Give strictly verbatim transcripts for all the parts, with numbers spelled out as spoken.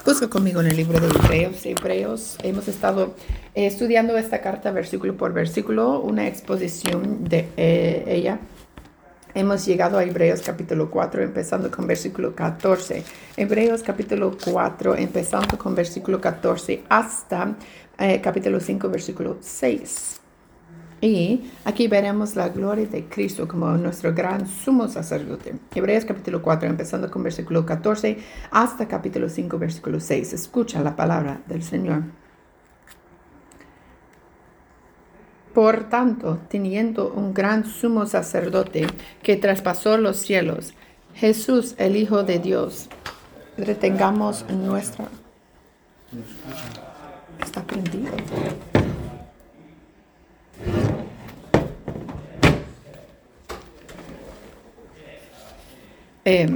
Busca conmigo en el libro de Hebreos. Hebreos, hemos estado eh, estudiando esta carta versículo por versículo, una exposición de eh, ella. Hemos llegado a Hebreos capítulo cuatro, empezando con versículo catorce. Hebreos capítulo cuatro, empezando con versículo catorce hasta eh, capítulo cinco, versículo seis. Y aquí veremos la gloria de Cristo como nuestro gran sumo sacerdote. Hebreos capítulo cuatro, empezando con versículo catorce hasta capítulo cinco, versículo seis. Escucha la palabra del Señor. Por tanto, teniendo un gran sumo sacerdote que traspasó los cielos, Jesús, el Hijo de Dios, retengamos nuestra... Está prendido. Eh,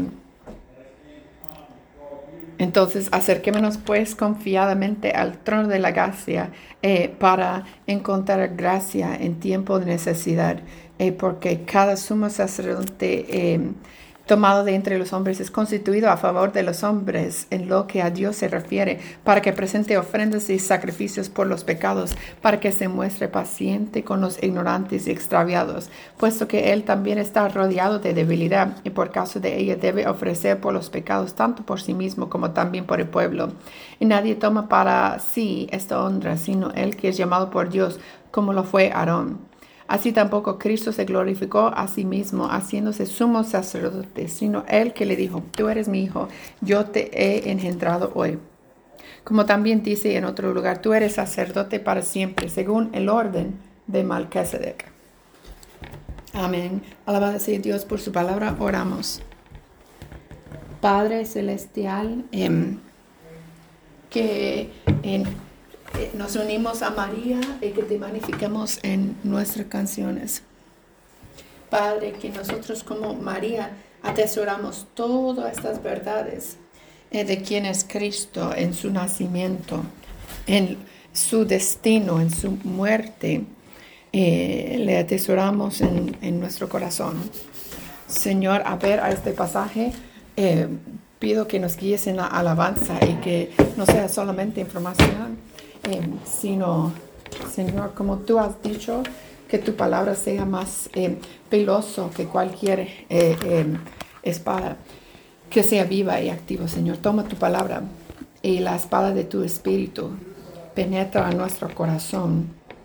entonces, acerquémonos pues confiadamente al trono de la gracia eh, para encontrar gracia en tiempo de necesidad, eh, porque cada sumo sacerdote eh, tomado de entre los hombres es constituido a favor de los hombres en lo que a Dios se refiere, para que presente ofrendas y sacrificios por los pecados, para que se muestre paciente con los ignorantes y extraviados, puesto que Él también está rodeado de debilidad, y por causa de ella debe ofrecer por los pecados tanto por sí mismo como también por el pueblo. Y nadie toma para sí esta honra, sino el que es llamado por Dios, como lo fue Aarón. Así tampoco Cristo se glorificó a sí mismo, haciéndose sumo sacerdote, sino Él que le dijo: tú eres mi hijo, yo te he engendrado hoy. Como también dice en otro lugar: tú eres sacerdote para siempre, según el orden de Melquisedec. Amén. Alabado sea Dios por su palabra. Oramos. Padre celestial, eh, que en nos unimos a María y que te magnificamos en nuestras canciones. Padre, que nosotros como María atesoramos todas estas verdades eh, de quién es Cristo en su nacimiento, en su destino, en su muerte. Eh, le atesoramos en, en nuestro corazón. Señor, a ver a este pasaje, eh, pido que nos guíes en la alabanza y que no sea solamente información, Eh, sino, Señor, como tú has dicho, que tu palabra sea más eh, veloso que cualquier eh, eh, espada, que sea viva y activa, Señor. Toma tu palabra y la espada de tu espíritu penetra en nuestro corazón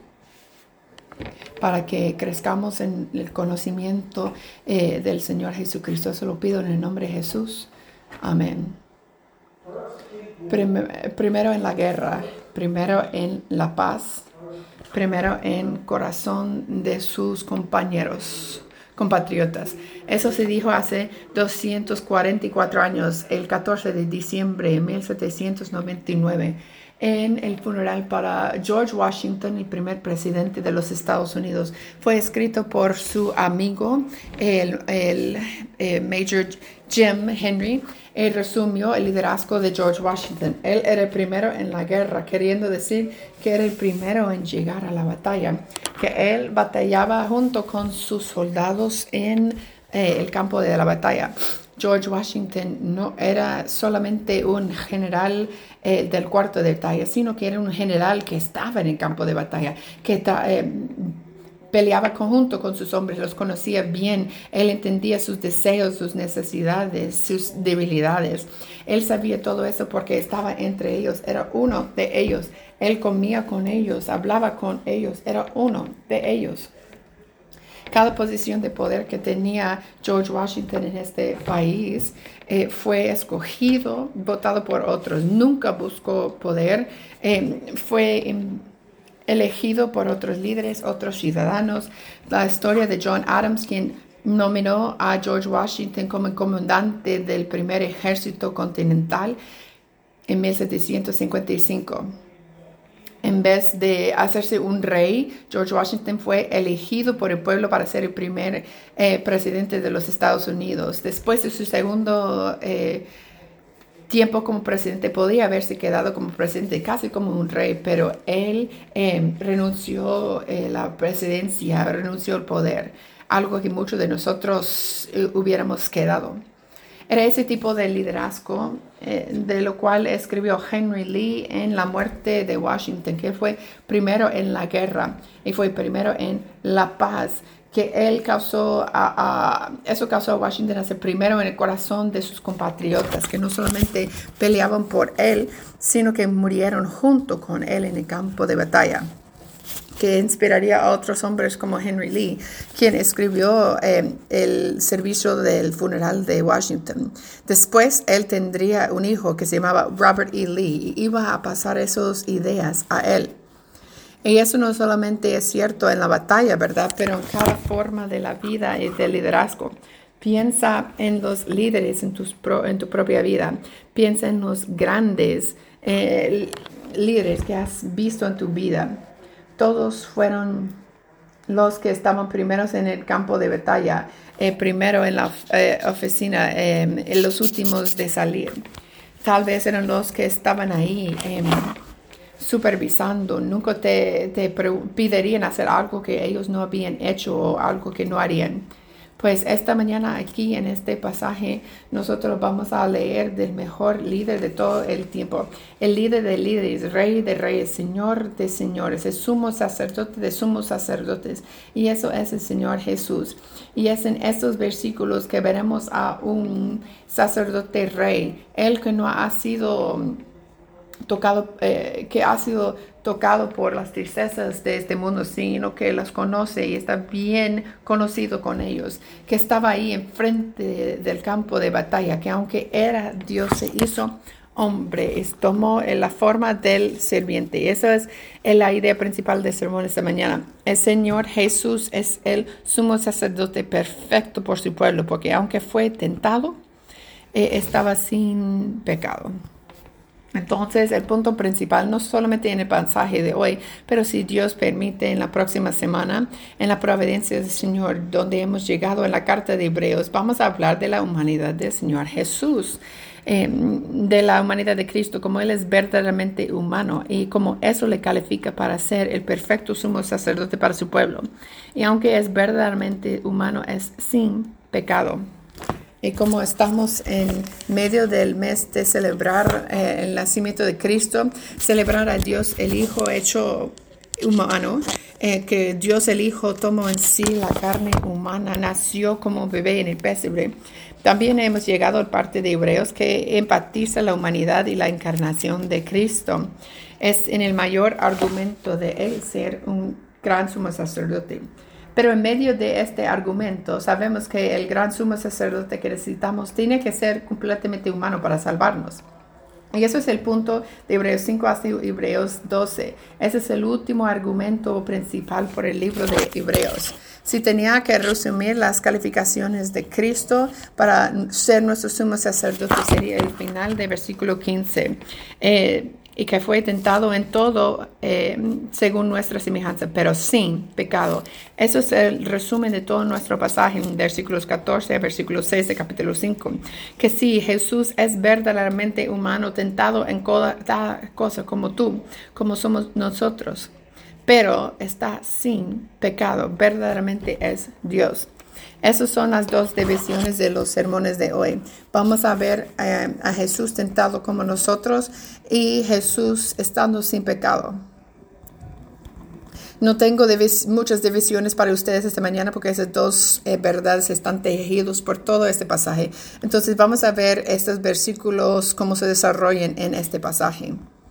para que crezcamos en el conocimiento eh, del Señor Jesucristo. Eso lo pido en el nombre de Jesús. Amén. Prim- primero en la guerra, primero en la paz, primero en corazón de sus compañeros, compatriotas. Eso se dijo hace doscientos cuarenta y cuatro años, el catorce de diciembre de mil setecientos noventa y nueve, en el funeral para George Washington, el primer presidente de los Estados Unidos. Fue escrito por su amigo, el, el eh, Major Jim Henry. Él resumió el liderazgo de George Washington. Él era el primero en la guerra, queriendo decir que era el primero en llegar a la batalla, que él batallaba junto con sus soldados en eh, el campo de la batalla. George Washington no era solamente un general eh, del cuarto de batalla, sino que era un general que estaba en el campo de batalla, que eh, peleaba conjunto con sus hombres, los conocía bien. Él entendía sus deseos, sus necesidades, sus debilidades. Él sabía todo eso porque estaba entre ellos, era uno de ellos. Él comía con ellos, hablaba con ellos, era uno de ellos. Cada posición de poder que tenía George Washington en este país eh, fue escogido, votado por otros. Nunca buscó poder, eh, fue em, elegido por otros líderes, otros ciudadanos. La historia de John Adams, quien nominó a George Washington como el comandante del primer ejército continental en mil setecientos cincuenta y cinco. En vez de hacerse un rey, George Washington fue elegido por el pueblo para ser el primer eh, presidente de los Estados Unidos. Después de su segundo eh, tiempo como presidente, podía haberse quedado como presidente casi como un rey, pero él eh, renunció eh, la presidencia, renunció el poder, algo que muchos de nosotros eh, hubiéramos quedado. Era ese tipo de liderazgo eh, de lo cual escribió Henry Lee en la muerte de Washington, que él fue primero en la guerra y fue primero en la paz, que él causó a, a, eso causó a Washington a ser primero en el corazón de sus compatriotas, que no solamente peleaban por él, sino que murieron junto con él en el campo de batalla, que inspiraría a otros hombres como Henry Lee, quien escribió eh, el servicio del funeral de Washington. Después él tendría un hijo que se llamaba Robert E. Lee y iba a pasar esas ideas a él. Y eso no solamente es cierto en la batalla, ¿verdad? Pero en cada forma de la vida y del liderazgo. Piensa en los líderes en, tus pro, en tu propia vida. Piensa en los grandes eh, líderes que has visto en tu vida. Todos fueron los que estaban primeros en el campo de batalla, eh, primero en la eh, oficina, eh, en los últimos de salir. Tal vez eran los que estaban ahí eh, supervisando. Nunca te, te pedirían hacer algo que ellos no habían hecho o algo que no harían. Pues esta mañana aquí en este pasaje nosotros vamos a leer del mejor líder de todo el tiempo. El líder de líderes, rey de reyes, señor de señores, el sumo sacerdote de sumos sacerdotes. Y eso es el Señor Jesús. Y es en estos versículos que veremos a un sacerdote rey. Él que no ha sido tocado, eh, que ha sido tocado por las tristezas de este mundo, sino que las conoce y está bien conocido con ellos, que estaba ahí enfrente del campo de batalla, que aunque era Dios, se hizo hombre, tomó la forma del sirviente. Y esa es la idea principal del sermón esta mañana. El Señor Jesús es el sumo sacerdote perfecto por su pueblo, porque aunque fue tentado, eh, estaba sin pecado. Entonces, el punto principal, no solamente en el pasaje de hoy, pero si Dios permite, en la próxima semana, en la providencia del Señor, donde hemos llegado en la carta de Hebreos, vamos a hablar de la humanidad del Señor Jesús, eh, de la humanidad de Cristo, como Él es verdaderamente humano y como eso le califica para ser el perfecto sumo sacerdote para su pueblo. Y aunque es verdaderamente humano, es sin pecado. Y como estamos en medio del mes de celebrar eh, el nacimiento de Cristo, celebrar a Dios el Hijo hecho humano, eh, que Dios el Hijo tomó en sí la carne humana, nació como bebé en el pesebre. También hemos llegado a parte de Hebreos que empatiza la humanidad y la encarnación de Cristo. Es en el mayor argumento de Él ser un gran sumo sacerdote. Pero en medio de este argumento, sabemos que el gran sumo sacerdote que necesitamos tiene que ser completamente humano para salvarnos. Y eso es el punto de Hebreos cinco hasta Hebreos doce. Ese es el último argumento principal por el libro de Hebreos. Si tenía que resumir las calificaciones de Cristo para ser nuestro sumo sacerdote, sería el final de versículo quince. Eh, y que fue tentado en todo eh, según nuestra semejanza, pero sin pecado. Eso es el resumen de todo nuestro pasaje en versículos catorce a versículo seis de capítulo cinco. Que sí, Jesús es verdaderamente humano, tentado en cada cosa como tú, como somos nosotros, pero está sin pecado, verdaderamente es Dios. Esas son las dos divisiones de los sermones de hoy. Vamos a ver eh, a Jesús tentado como nosotros y Jesús estando sin pecado. No tengo divis- muchas divisiones para ustedes esta mañana porque esas dos eh, verdades están tejidos por todo este pasaje. Entonces vamos a ver estos versículos, cómo se desarrollan en este pasaje.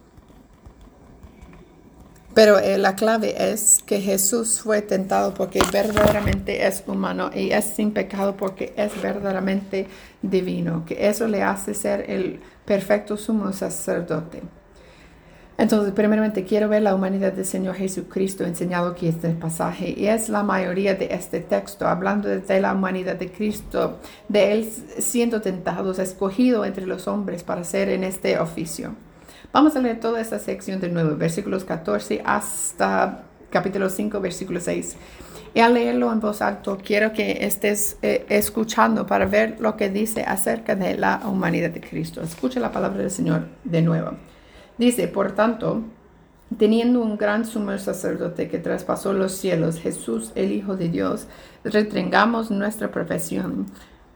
Pero eh, la clave es que Jesús fue tentado porque verdaderamente es humano y es sin pecado porque es verdaderamente divino, que eso le hace ser el perfecto sumo sacerdote. Entonces, primeramente, quiero ver la humanidad del Señor Jesucristo enseñado aquí en este pasaje. Y es la mayoría de este texto, hablando de la humanidad de Cristo, de Él siendo tentado, escogido entre los hombres para ser en este oficio. Vamos a leer toda esta sección de nuevo, versículos catorce hasta capítulo cinco, versículo seis. Y al leerlo en voz alta, quiero que estés eh, escuchando para ver lo que dice acerca de la humanidad de Cristo. Escucha la palabra del Señor de nuevo. Dice, por tanto, teniendo un gran sumo sacerdote que traspasó los cielos, Jesús, el Hijo de Dios, retengamos nuestra profesión.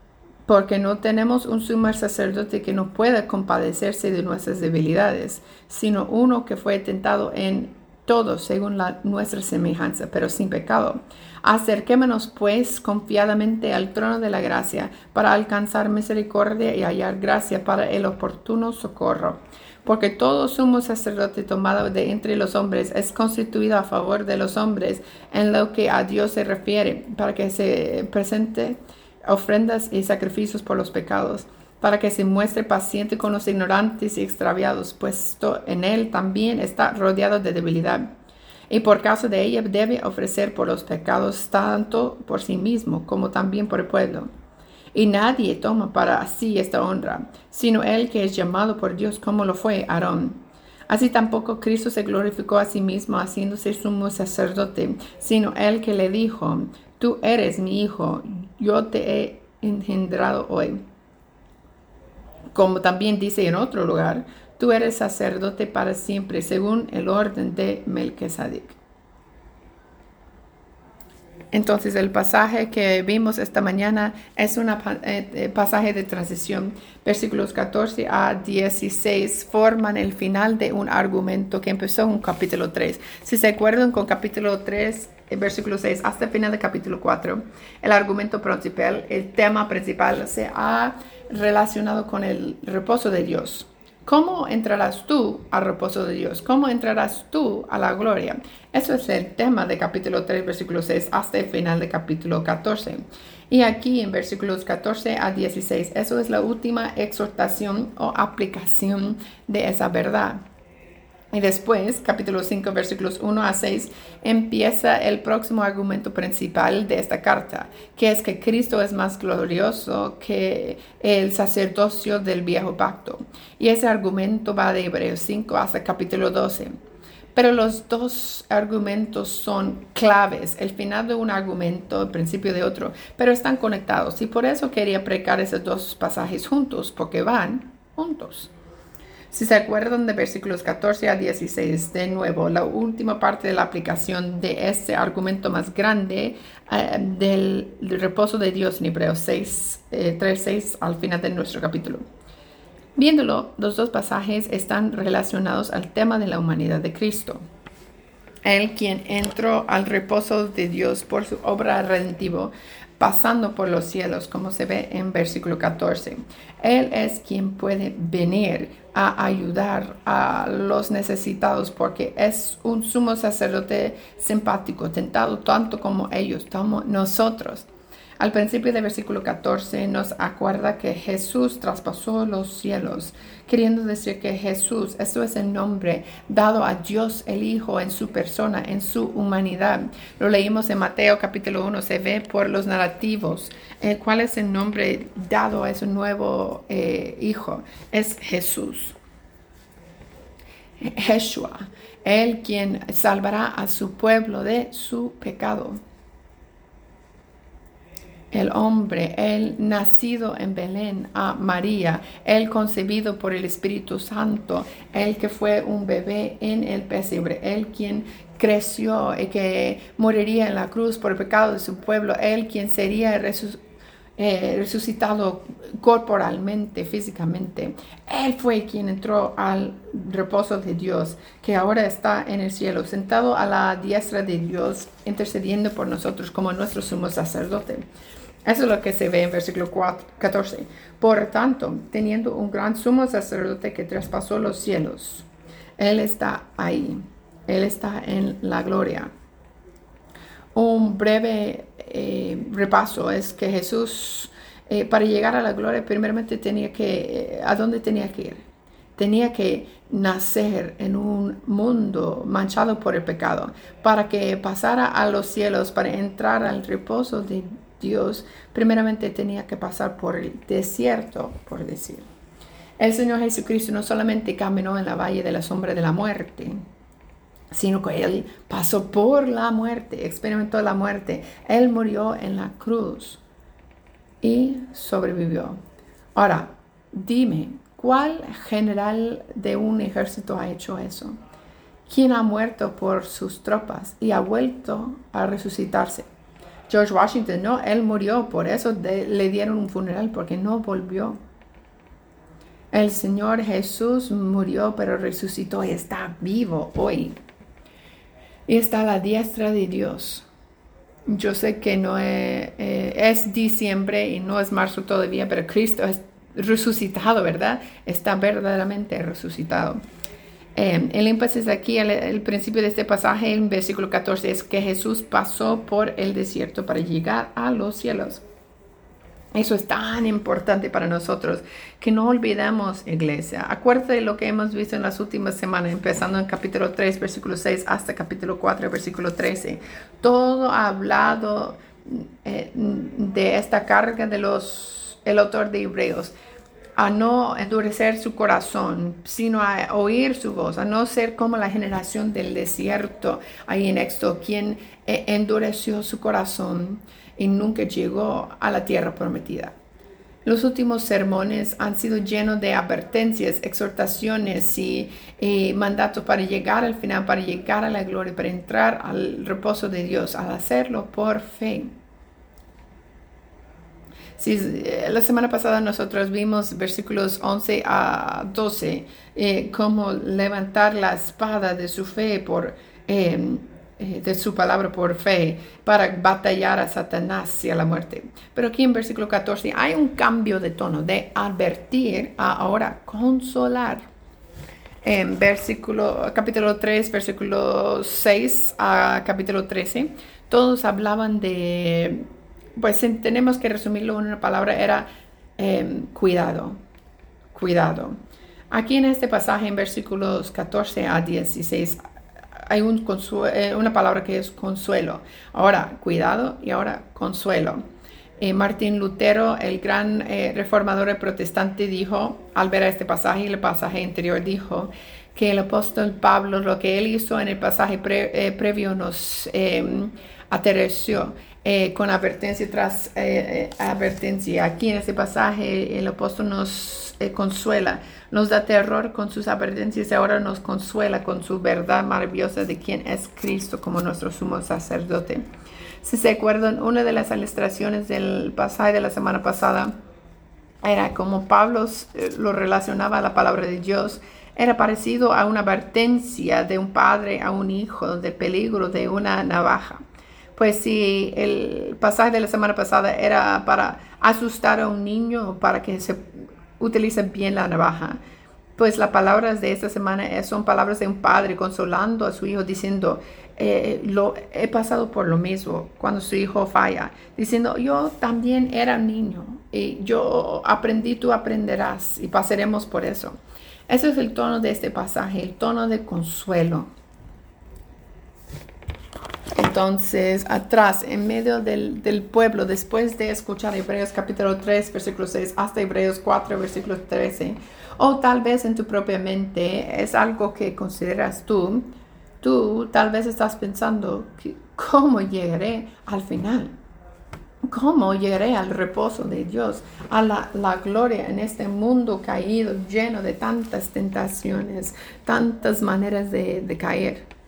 porque no tenemos un sumo sacerdote que no pueda compadecerse de nuestras debilidades, sino uno que fue tentado en todo según la, nuestra semejanza, pero sin pecado. Acerquémonos pues confiadamente al trono de la gracia para alcanzar misericordia y hallar gracia para el oportuno socorro. Porque todo sumo sacerdote tomado de entre los hombres es constituido a favor de los hombres en lo que a Dios se refiere, para que se presente ofrendas y sacrificios por los pecados, para que se muestre paciente con los ignorantes y extraviados, puesto en él también está rodeado de debilidad. Y por causa de ella debe ofrecer por los pecados tanto por sí mismo como también por el pueblo. Y nadie toma para sí esta honra, sino él que es llamado por Dios como lo fue Aarón. Así tampoco Cristo se glorificó a sí mismo haciéndose sumo sacerdote, sino él que le dijo: Tú eres mi hijo, yo te he engendrado hoy. Como también dice en otro lugar: Tú eres sacerdote para siempre, según el orden de Melquisedec. Entonces, el pasaje que vimos esta mañana es un eh, pasaje de transición. Versículos catorce a dieciséis forman el final de un argumento que empezó en capítulo tres. Si se acuerdan, con capítulo tres, versículo seis, hasta el final del capítulo cuatro, el argumento principal, el tema principal, se ha relacionado con el reposo de Dios. ¿Cómo entrarás tú al reposo de Dios? ¿Cómo entrarás tú a la gloria? Eso es el tema de capítulo tres, versículo seis, hasta el final de capítulo catorce. Y aquí en versículos catorce a dieciséis, eso es la última exhortación o aplicación de esa verdad. Y después, capítulo cinco, versículos uno a seis, empieza el próximo argumento principal de esta carta, que es que Cristo es más glorioso que el sacerdocio del viejo pacto. Y ese argumento va de Hebreos cinco hasta capítulo doce. Pero los dos argumentos son claves, el final de un argumento, el principio de otro, pero están conectados. Y por eso quería predicar esos dos pasajes juntos, porque van juntos. Si se acuerdan de versículos catorce a dieciséis, de nuevo, la última parte de la aplicación de este argumento más grande eh, del, del reposo de Dios en Hebreos seis, eh, tres, seis, al final de nuestro capítulo. Viéndolo, los dos pasajes están relacionados al tema de la humanidad de Cristo. Él quien entró al reposo de Dios por su obra redentiva, pasando por los cielos, como se ve en versículo catorce. Él es quien puede venir a ayudar a los necesitados, porque es un sumo sacerdote simpático, tentado tanto como ellos, como nosotros. Al principio del versículo catorce nos acuerda que Jesús traspasó los cielos, queriendo decir que Jesús, eso es el nombre dado a Dios el Hijo en su persona, en su humanidad. Lo leímos en Mateo capítulo uno, se ve por los narrativos. Eh, ¿Cuál es el nombre dado a ese nuevo eh, Hijo? Es Jesús. Yeshua, Él quien salvará a su pueblo de su pecado. El hombre, el nacido en Belén a María, el concebido por el Espíritu Santo, el que fue un bebé en el pesebre, el quien creció y que moriría en la cruz por el pecado de su pueblo, el quien sería resuc- eh, resucitado corporalmente, físicamente. Él fue quien entró al reposo de Dios, que ahora está en el cielo, sentado a la diestra de Dios, intercediendo por nosotros como nuestro sumo sacerdote. Eso es lo que se ve en versículo catorce. Por tanto, teniendo un gran sumo sacerdote que traspasó los cielos, Él está ahí. Él está en la gloria. Un breve eh, repaso es que Jesús, eh, para llegar a la gloria, primeramente tenía que, eh, ¿a dónde tenía que ir? Tenía que nacer en un mundo manchado por el pecado, para que pasara a los cielos, para entrar al reposo de Dios, primeramente tenía que pasar por el desierto, por decir. El Señor Jesucristo no solamente caminó en la valle de la sombra de la muerte, sino que Él pasó por la muerte, experimentó la muerte. Él murió en la cruz y sobrevivió. Ahora, dime, ¿cuál general de un ejército ha hecho eso? ¿Quién ha muerto por sus tropas y ha vuelto a resucitarse? George Washington, no, él murió, por eso de, le dieron un funeral, porque no volvió. El Señor Jesús murió, pero resucitó y está vivo hoy. Y está a la diestra de Dios. Yo sé que no es, eh, es diciembre y no es marzo todavía, pero Cristo es resucitado, ¿verdad? Está verdaderamente resucitado. Eh, el énfasis aquí, el, el principio de este pasaje, en versículo catorce, es que Jesús pasó por el desierto para llegar a los cielos. Eso es tan importante para nosotros, que no olvidemos, iglesia. Acuérdate de lo que hemos visto en las últimas semanas, empezando en capítulo tres, versículo seis, hasta capítulo cuatro, versículo trece. Todo ha hablado eh, de esta carga de los, el autor de Hebreos, a no endurecer su corazón, sino a oír su voz, a no ser como la generación del desierto ahí en Éxodo, quien eh, endureció su corazón y nunca llegó a la tierra prometida. Los últimos sermones han sido llenos de advertencias, exhortaciones y, y mandatos para llegar al final, para llegar a la gloria, para entrar al reposo de Dios, al hacerlo por fe. Sí, la semana pasada nosotros vimos versículos once a doce, eh, cómo levantar la espada de su fe por... Eh, de su palabra por fe, para batallar a Satanás y a la muerte. Pero aquí en versículo catorce hay un cambio de tono, de advertir a ahora consolar. En versículo, capítulo tres, versículo seis a capítulo trece, todos hablaban de, pues tenemos que resumirlo en una palabra, era eh, cuidado, cuidado. Aquí en este pasaje, en versículos catorce a dieciséis, hay un eh, una palabra que es consuelo. Ahora, cuidado y ahora consuelo. Eh, Martín Lutero, el gran eh, reformador protestante, dijo, al ver este pasaje y el pasaje anterior, dijo que el apóstol Pablo, lo que él hizo en el pasaje pre, eh, previo, nos eh, aterrició eh, con advertencia tras eh, eh, advertencia. Aquí en este pasaje el apóstol nos eh, consuela, nos da terror con sus advertencias y ahora nos consuela con su verdad maravillosa de quién es Cristo como nuestro sumo sacerdote. Si se acuerdan, una de las ilustraciones del pasaje de la semana pasada era como Pablo eh, lo relacionaba a la palabra de Dios. Era parecido a una advertencia de un padre a un hijo del peligro de una navaja. Pues si el pasaje de la semana pasada era para asustar a un niño, para que se utilice bien la navaja, pues las palabras de esta semana son palabras de un padre consolando a su hijo, diciendo, eh, lo, he pasado por lo mismo cuando su hijo falla, diciendo, yo también era niño y yo aprendí, tú aprenderás y pasaremos por eso. Ese es el tono de este pasaje, el tono de consuelo. Entonces, atrás, en medio del, del pueblo, después de escuchar Hebreos capítulo tres, versículo seis, hasta Hebreos cuatro, versículo trece, o tal vez en tu propia mente es algo que consideras tú, tú tal vez estás pensando, ¿cómo llegaré al final? ¿Cómo llegaré al reposo de Dios, a la, la gloria en este mundo caído, lleno de tantas tentaciones, tantas maneras de, de caer?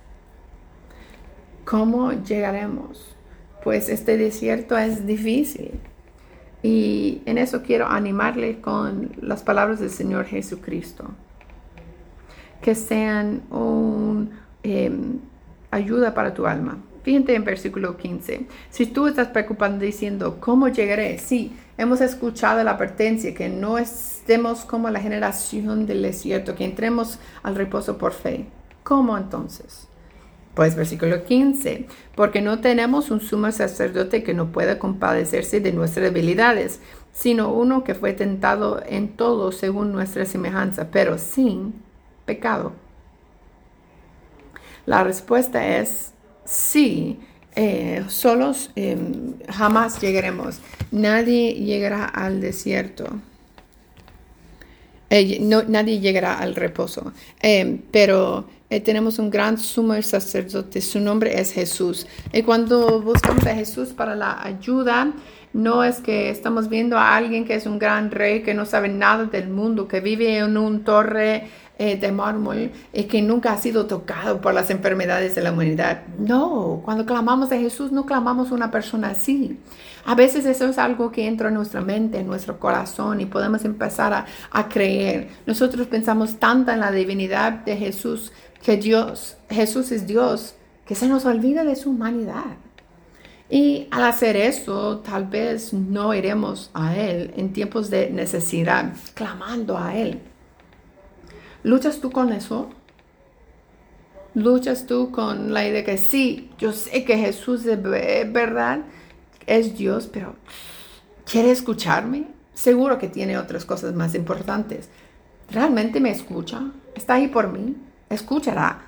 ¿Cómo llegaremos? Pues este desierto es difícil. Y en eso quiero animarle con las palabras del Señor Jesucristo. Que sean una eh, ayuda para tu alma. Fíjate en versículo quince. Si tú estás preocupado diciendo, ¿cómo llegaré? Sí, hemos escuchado la advertencia que no estemos como la generación del desierto, que entremos al reposo por fe. ¿Cómo entonces? Pues versículo quince, porque no tenemos un sumo sacerdote que no pueda compadecerse de nuestras debilidades, sino uno que fue tentado en todo según nuestra semejanza, pero sin pecado. La respuesta es sí, eh, solos eh, jamás llegaremos. Nadie llegará al desierto. Eh, no, nadie llegará al reposo, eh, pero eh, tenemos un gran sumo sacerdote, su nombre es Jesús. Y cuando buscamos a Jesús para la ayuda, no es que estamos viendo a alguien que es un gran rey, que no sabe nada del mundo, que vive en una torre eh, de mármol eh, que nunca ha sido tocado por las enfermedades de la humanidad. No, cuando clamamos a Jesús no clamamos a una persona así. A veces eso es algo que entra en nuestra mente, en nuestro corazón y podemos empezar a, a creer. Nosotros pensamos tanto en la divinidad de Jesús, que Dios, Jesús es Dios, que se nos olvida de su humanidad. Y al hacer eso, tal vez no iremos a Él en tiempos de necesidad, clamando a Él. ¿Luchas tú con eso? ¿Luchas tú con la idea que sí, yo sé que Jesús es verdad, es Dios, pero ¿quiere escucharme? Seguro que tiene otras cosas más importantes. ¿Realmente me escucha? ¿Está ahí por mí? ¿Escuchará?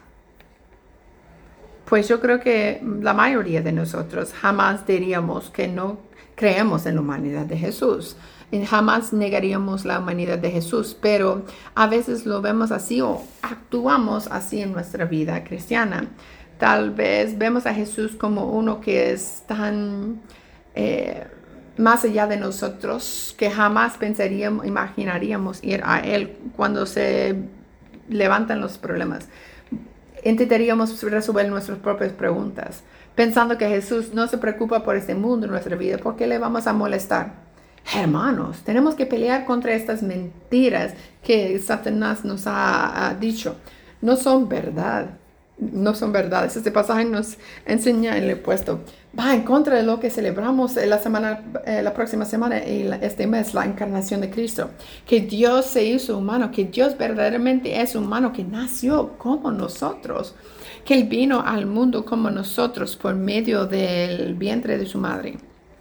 Pues yo creo que la mayoría de nosotros jamás diríamos que no creemos en la humanidad de Jesús. Y jamás negaríamos la humanidad de Jesús, pero a veces lo vemos así o actuamos así en nuestra vida cristiana. Tal vez vemos a Jesús como uno que es tan eh, más allá de nosotros que jamás pensaríamos, imaginaríamos ir a Él cuando se levantan los problemas. Intentaríamos resolver nuestras propias preguntas, pensando que Jesús no se preocupa por este mundo en nuestra vida. ¿Por qué le vamos a molestar? Hermanos, tenemos que pelear contra estas mentiras que Satanás nos ha, ha dicho. No son verdad. No son verdades. Este pasaje nos enseña en el puesto. Va en contra de lo que celebramos la semana, eh, la próxima semana y la, este mes, la encarnación de Cristo. Que Dios se hizo humano, que Dios verdaderamente es humano, que nació como nosotros, que Él vino al mundo como nosotros por medio del vientre de su madre.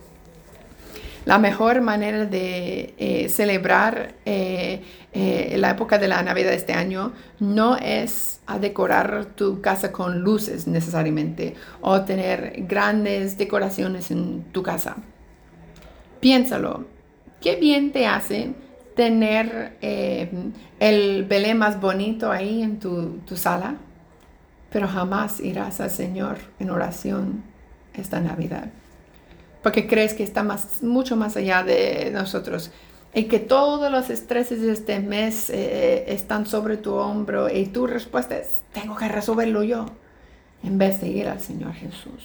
La mejor manera de eh, celebrar eh, eh, la época de la Navidad este año no es a decorar tu casa con luces necesariamente o tener grandes decoraciones en tu casa. Piénsalo, ¿qué bien te hace tener eh, el Belén más bonito ahí en tu, tu sala? Pero jamás irás al Señor en oración esta Navidad, porque crees que está más, mucho más allá de nosotros. Y que todos los estreses de este mes eh, están sobre tu hombro y tu respuesta es, tengo que resolverlo yo, en vez de ir al Señor Jesús.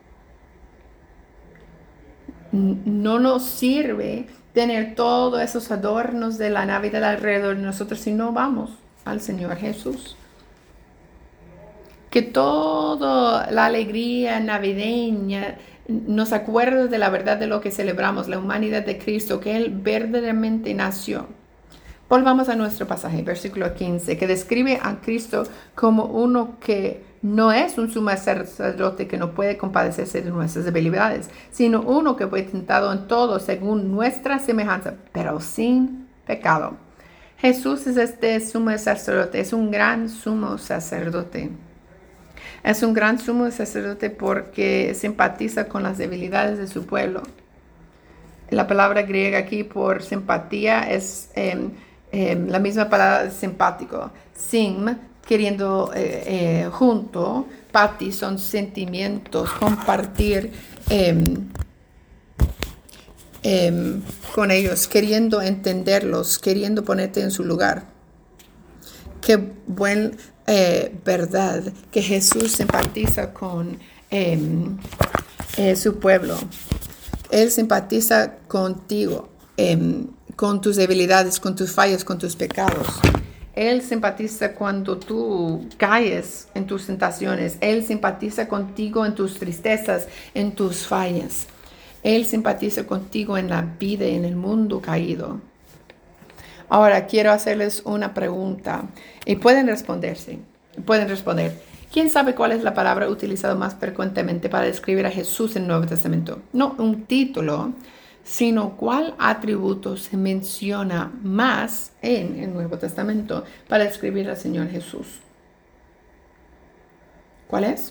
No nos sirve tener todos esos adornos de la Navidad alrededor de nosotros si no vamos al Señor Jesús. Que toda la alegría navideña nos acuerda de la verdad de lo que celebramos, la humanidad de Cristo, que Él verdaderamente nació. Volvamos a nuestro pasaje, versículo quince, que describe a Cristo como uno que no es un sumo sacerdote que no puede compadecerse de nuestras debilidades, sino uno que fue tentado en todo según nuestra semejanza, pero sin pecado. Jesús es este sumo sacerdote, es un gran sumo sacerdote. Es un gran sumo sacerdote porque simpatiza con las debilidades de su pueblo. La palabra griega aquí por simpatía es eh, eh, la misma palabra simpático. Sim, queriendo eh, eh, junto, pati son sentimientos, compartir eh, eh, con ellos, queriendo entenderlos, queriendo ponerte en su lugar. Qué buen eh, verdad que Jesús simpatiza con eh, eh, su pueblo. Él simpatiza contigo, eh, con tus debilidades, con tus fallas, con tus pecados. Él simpatiza cuando tú caes en tus tentaciones. Él simpatiza contigo en tus tristezas, en tus fallas. Él simpatiza contigo en la vida, en el mundo caído. Ahora quiero hacerles una pregunta y pueden responderse. Pueden responder. ¿Quién sabe cuál es la palabra utilizada más frecuentemente para describir a Jesús en el Nuevo Testamento? No un título, sino cuál atributo se menciona más en el Nuevo Testamento para describir al Señor Jesús. ¿Cuál es?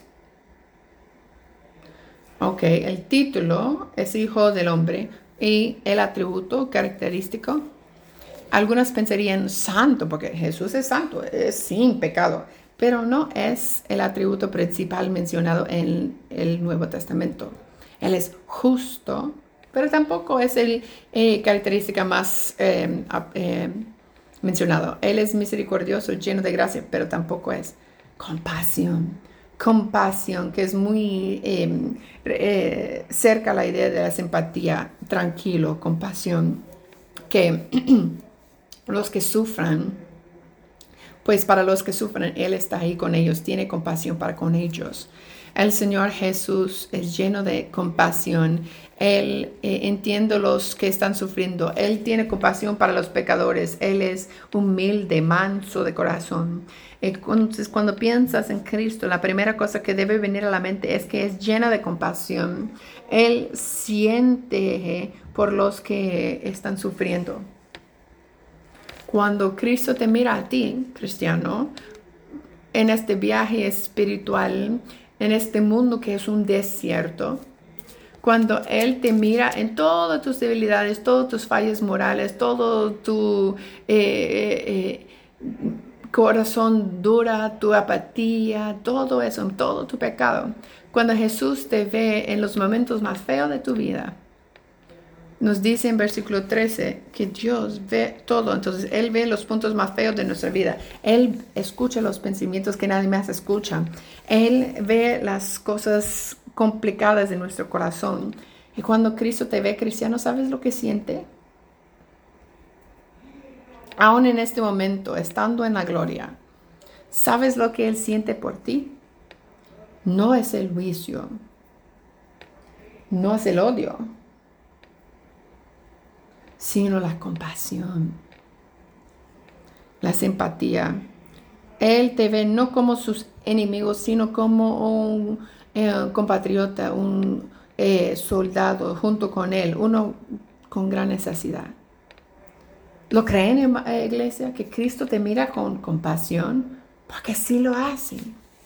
Ok, el título es Hijo del Hombre y el atributo característico. Algunos pensarían santo, porque Jesús es santo, es sin pecado, pero no es el atributo principal mencionado en el Nuevo Testamento. Él es justo, pero tampoco es la eh, característica más eh, eh, mencionado. Él es misericordioso, lleno de gracia, pero tampoco es compasión. Compasión, que es muy eh, eh, cerca a la idea de la simpatía, tranquilo, compasión, que los que sufran, pues para los que sufren, Él está ahí con ellos, tiene compasión para con ellos. El Señor Jesús es lleno de compasión. Él eh, entiende los que están sufriendo. Él tiene compasión para los pecadores. Él es humilde, manso de corazón. Entonces, cuando piensas en Cristo, la primera cosa que debe venir a la mente es que es llena de compasión. Él siente por los que están sufriendo. Cuando Cristo te mira a ti, cristiano, en este viaje espiritual, en este mundo que es un desierto, cuando Él te mira en todas tus debilidades, todas tus fallas morales, todo tu eh, eh, corazón dura, tu apatía, todo eso, todo tu pecado, cuando Jesús te ve en los momentos más feos de tu vida, nos dice en versículo trece que Dios ve todo. Entonces, Él ve los puntos más feos de nuestra vida. Él escucha los pensamientos que nadie más escucha. Él ve las cosas complicadas de nuestro corazón. Y cuando Cristo te ve, cristiano, ¿sabes lo que siente? Aún en este momento, estando en la gloria, ¿sabes lo que Él siente por ti? No es el juicio. No es el odio, sino la compasión, la simpatía. Él te ve no como sus enemigos, sino como un eh, compatriota, un eh, soldado junto con él, uno con gran necesidad. ¿Lo creen, eh, iglesia? Que Cristo te mira con compasión, porque sí lo hace.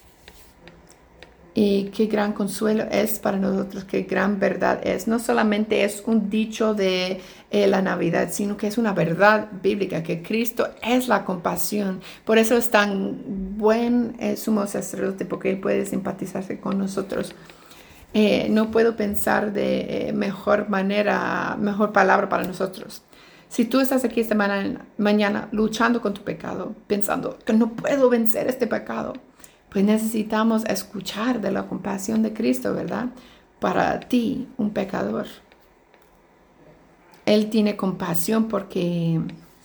Y qué gran consuelo es para nosotros, qué gran verdad es. No solamente es un dicho de eh, la Navidad, sino que es una verdad bíblica, que Cristo es la compasión. Por eso es tan buen eh, sumo sacerdote, porque Él puede simpatizarse con nosotros. Eh, no puedo pensar de eh, mejor manera, mejor palabra para nosotros. Si tú estás aquí esta mañana, mañana luchando con tu pecado, pensando que no puedo vencer este pecado, pues necesitamos escuchar de la compasión de Cristo, ¿verdad? Para ti, un pecador. Él tiene compasión porque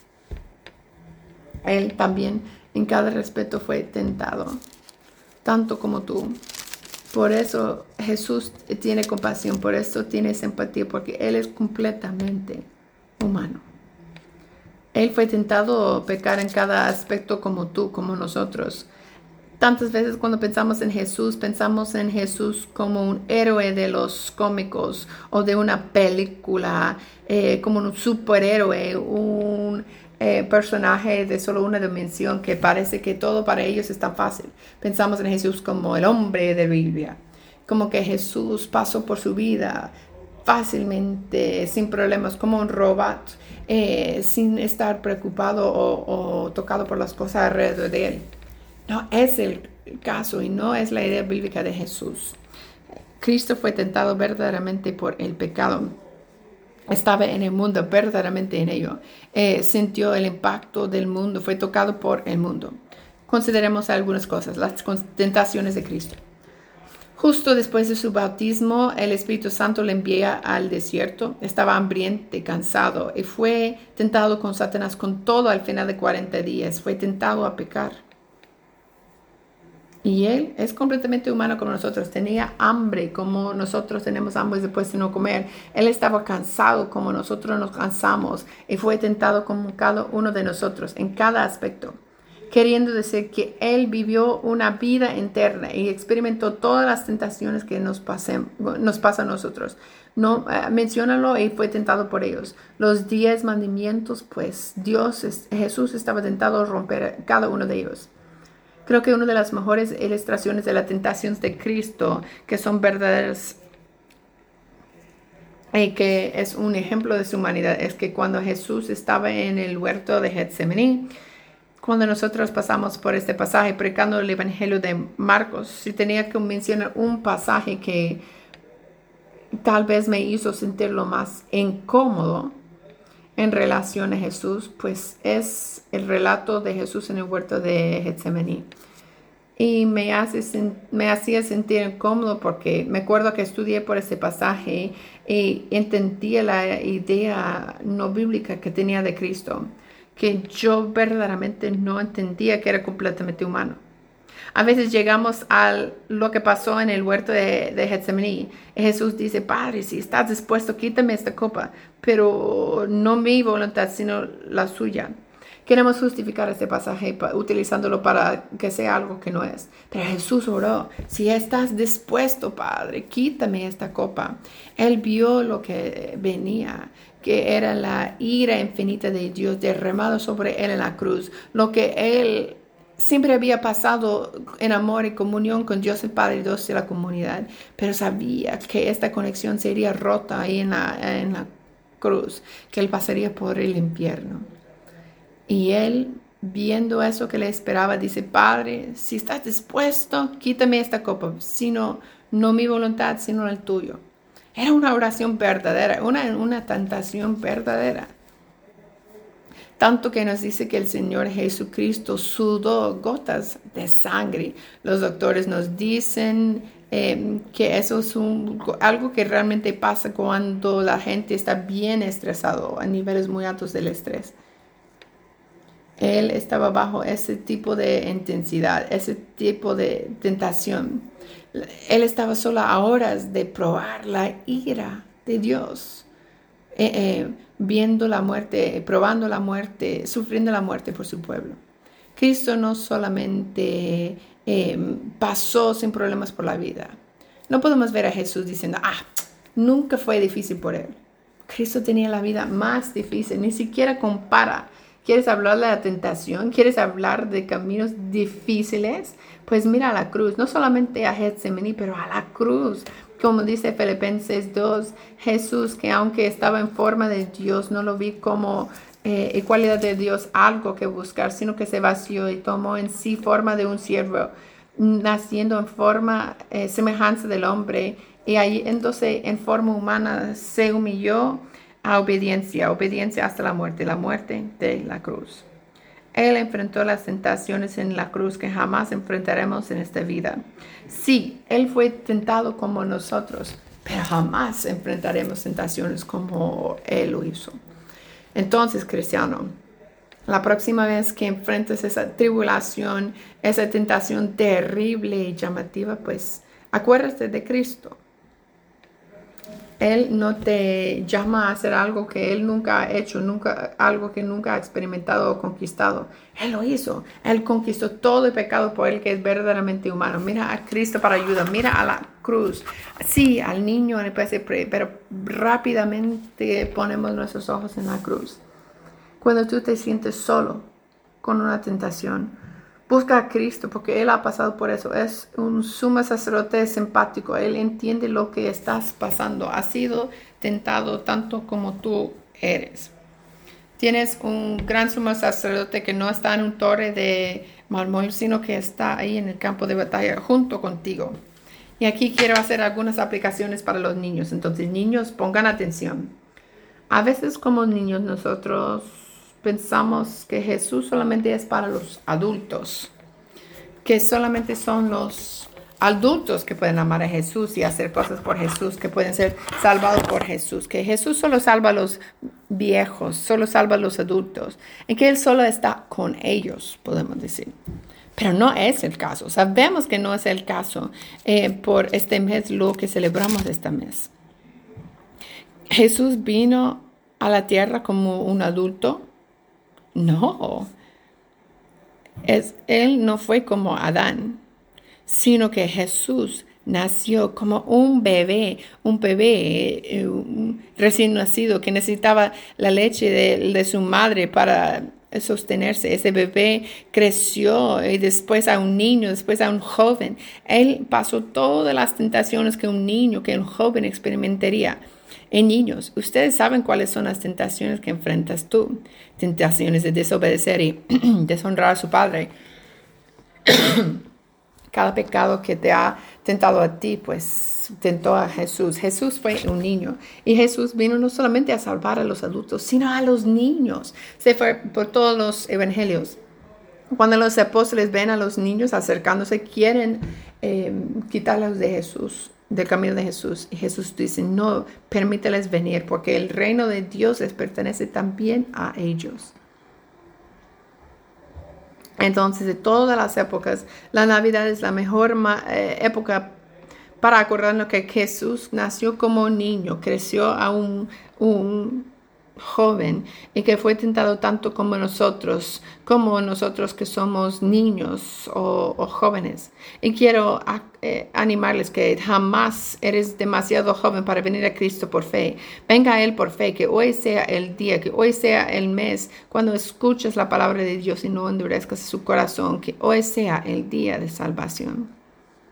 Él también en cada respeto fue tentado, tanto como tú. Por eso Jesús tiene compasión, por eso tiene simpatía, porque Él es completamente humano. Él fue tentado a pecar en cada aspecto como tú, como nosotros. Tantas veces cuando pensamos en Jesús, pensamos en Jesús como un héroe de los cómicos o de una película, eh, como un superhéroe, un eh, personaje de solo una dimensión que parece que todo para ellos es tan fácil. Pensamos en Jesús como el hombre de la Biblia, como que Jesús pasó por su vida fácilmente, sin problemas, como un robot, eh, sin estar preocupado o, o tocado por las cosas alrededor de él. No es el caso y no es la idea bíblica de Jesús. Cristo fue tentado verdaderamente por el pecado. Estaba en el mundo, verdaderamente en ello. Eh, sintió el impacto del mundo, fue tocado por el mundo. Consideremos algunas cosas, las tentaciones de Cristo. Justo después de su bautismo, el Espíritu Santo le envía al desierto. Estaba hambriento, cansado, y fue tentado con Satanás con todo al final de cuarenta días. Fue tentado a pecar. Y Él es completamente humano como nosotros. Tenía hambre como nosotros tenemos hambre después de no comer. Él estaba cansado como nosotros nos cansamos. Y fue tentado como cada uno de nosotros en cada aspecto. Queriendo decir que Él vivió una vida eterna y experimentó todas las tentaciones que nos, pasen, nos pasan a nosotros. No, uh, menciónalo y fue tentado por ellos. Los diez mandamientos, pues Dios, es, Jesús estaba tentado a romper cada uno de ellos. Creo que una de las mejores ilustraciones de la tentación de Cristo, que son verdaderas y que es un ejemplo de su humanidad, es que cuando Jesús estaba en el huerto de Getsemaní, cuando nosotros pasamos por este pasaje predicando el Evangelio de Marcos, si tenía que mencionar un pasaje que tal vez me hizo sentir lo más incómodo, en relación a Jesús, pues es el relato de Jesús en el huerto de Getsemaní. Y me, hace, me hacía sentir incómodo porque me acuerdo que estudié por ese pasaje y entendía la idea no bíblica que tenía de Cristo, que yo verdaderamente no entendía que era completamente humano. A veces llegamos a lo que pasó en el huerto de, de Getsemaní. Jesús dice, Padre, si estás dispuesto, quítame esta copa, pero no mi voluntad, sino la suya. Queremos justificar este pasaje utilizándolo para que sea algo que no es. Pero Jesús oró, si estás dispuesto, Padre, quítame esta copa. Él vio lo que venía, que era la ira infinita de Dios derramado sobre él en la cruz. Lo que él siempre había pasado en amor y comunión con Dios el Padre y Dios de la comunidad. Pero sabía que esta conexión sería rota ahí en la, en la cruz, que él pasaría por el infierno. Y él, viendo eso que le esperaba, dice, Padre, si estás dispuesto, quítame esta copa, sino no mi voluntad, sino el tuyo. Era una oración verdadera, una, una tentación verdadera. Tanto que nos dice que el Señor Jesucristo sudó gotas de sangre. Los doctores nos dicen eh, que eso es un, algo que realmente pasa cuando la gente está bien estresado, a niveles muy altos del estrés. Él estaba bajo ese tipo de intensidad, ese tipo de tentación. Él estaba solo a horas de probar la ira de Dios, eh, eh, viendo la muerte, probando la muerte, sufriendo la muerte por su pueblo. Cristo no solamente eh, pasó sin problemas por la vida. No podemos ver a Jesús diciendo, ah, nunca fue difícil por él. Cristo tenía la vida más difícil, ni siquiera compara. ¿Quieres hablar de la tentación? ¿Quieres hablar de caminos difíciles? Pues mira a la cruz, no solamente a Getsemaní, pero a la cruz. Como dice Filipenses dos, Jesús, que aunque estaba en forma de Dios, no lo vi como eh, igualdad de Dios, algo que buscar, sino que se vació y tomó en sí forma de un siervo, naciendo en forma, eh, semejanza del hombre. Y ahí entonces en forma humana se humilló a obediencia, obediencia hasta la muerte, la muerte de la cruz. Él enfrentó las tentaciones en la cruz que jamás enfrentaremos en esta vida. Sí, Él fue tentado como nosotros, pero jamás enfrentaremos tentaciones como Él lo hizo. Entonces, cristiano, la próxima vez que enfrentes esa tribulación, esa tentación terrible y llamativa, pues acuérdate de Cristo. Él no te llama a hacer algo que Él nunca ha hecho, nunca, algo que nunca ha experimentado o conquistado. Él lo hizo. Él conquistó todo el pecado por Él que es verdaderamente humano. Mira a Cristo para ayuda. Mira a la cruz. Sí, al niño en el pesebre, pero rápidamente ponemos nuestros ojos en la cruz. Cuando tú te sientes solo con una tentación, busca a Cristo porque Él ha pasado por eso. Es un sumo sacerdote simpático. Él entiende lo que estás pasando. Ha sido tentado tanto como tú eres. Tienes un gran sumo sacerdote que no está en un torre de mármol, sino que está ahí en el campo de batalla junto contigo. Y aquí quiero hacer algunas aplicaciones para los niños. Entonces, niños, pongan atención. A veces como niños nosotros pensamos que Jesús solamente es para los adultos, que solamente son los adultos que pueden amar a Jesús y hacer cosas por Jesús, que pueden ser salvados por Jesús, que Jesús solo salva a los viejos, solo salva a los adultos, y que Él solo está con ellos, podemos decir. Pero no es el caso. Sabemos que no es el caso eh, por este mes, lo que celebramos este mes. Jesús vino a la tierra como un adulto. No, es, Él no fue como Adán, sino que Jesús nació como un bebé, un bebé eh, un recién nacido que necesitaba la leche de, de su madre para sostenerse. Ese bebé creció y después a un niño, después a un joven. Él pasó todas las tentaciones que un niño, que un joven experimentaría. En niños, ustedes saben cuáles son las tentaciones que enfrentas tú. Tentaciones de desobedecer y deshonrar a su padre. Cada pecado que te ha tentado a ti, pues tentó a Jesús. Jesús fue un niño y Jesús vino no solamente a salvar a los adultos, sino a los niños. Se fue por todos los evangelios. Cuando los apóstoles ven a los niños acercándose, quieren eh, quitarlos de Jesús, del camino de Jesús. Y Jesús dice, no, permíteles venir, porque el reino de Dios les pertenece también a ellos. Entonces, de todas las épocas, la Navidad es la mejor eh, época para acordarnos que Jesús nació como niño, creció a un, un joven y que fue tentado tanto como nosotros, como nosotros que somos niños o, o jóvenes. Y quiero eh, animarles que jamás eres demasiado joven para venir a Cristo por fe. Venga a Él por fe, que hoy sea el día, que hoy sea el mes, cuando escuches la palabra de Dios y no endurezcas su corazón, que hoy sea el día de salvación.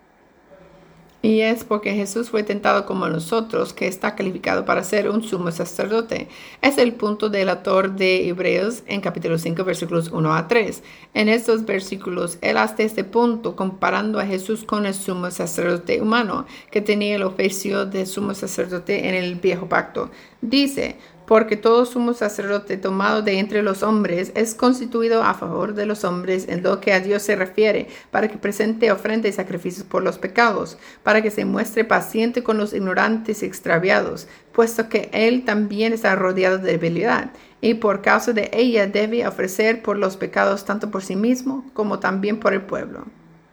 Y es porque Jesús fue tentado como nosotros que está calificado para ser un sumo sacerdote. Es el punto del autor de Hebreos en capítulo cinco, versículos uno a tres. En estos versículos, él hasta este punto comparando a Jesús con el sumo sacerdote humano que tenía el oficio de sumo sacerdote en el viejo pacto. Dice, porque todo sumo sacerdote tomado de entre los hombres es constituido a favor de los hombres en lo que a Dios se refiere, para que presente ofrenda y sacrificios por los pecados, para que se muestre paciente con los ignorantes y extraviados, puesto que él también está rodeado de debilidad, y por causa de ella debe ofrecer por los pecados tanto por sí mismo como también por el pueblo.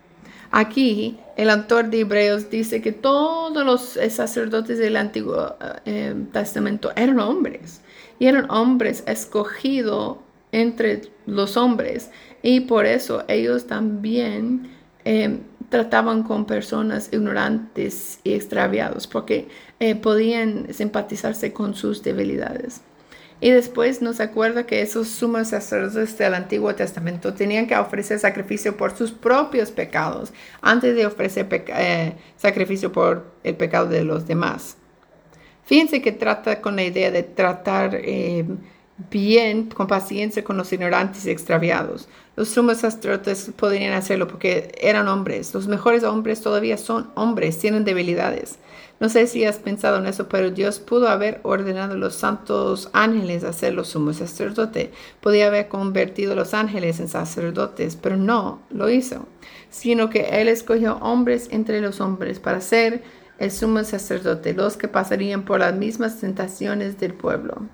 Aquí, el autor de Hebreos dice que todos los sacerdotes del Antiguo eh, Testamento eran hombres, y eran hombres escogidos entre los hombres, y por eso ellos también eh, trataban con personas ignorantes y extraviados, porque eh, podían simpatizarse con sus debilidades. Y después nos acuerda que esos sumos sacerdotes del Antiguo Testamento tenían que ofrecer sacrificio por sus propios pecados antes de ofrecer eh, sacrificio por el pecado de los demás. Fíjense que trata con la idea de tratar eh, bien, con paciencia con los ignorantes y extraviados. Los sumos sacerdotes podrían hacerlo porque eran hombres. Los mejores hombres todavía son hombres, tienen debilidades. No sé si has pensado en eso, pero Dios pudo haber ordenado a los santos ángeles a ser los sumos sacerdotes. Podía haber convertido a los ángeles en sacerdotes, pero no lo hizo. Sino que Él escogió hombres entre los hombres para ser el sumo sacerdote, los que pasarían por las mismas tentaciones del pueblo.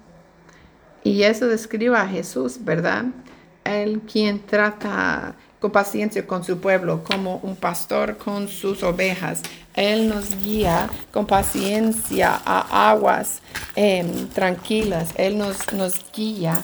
Y eso describe a Jesús, ¿verdad? Él quien trata con paciencia con su pueblo, como un pastor con sus ovejas. Él nos guía con paciencia a aguas eh, tranquilas. Él nos, nos guía.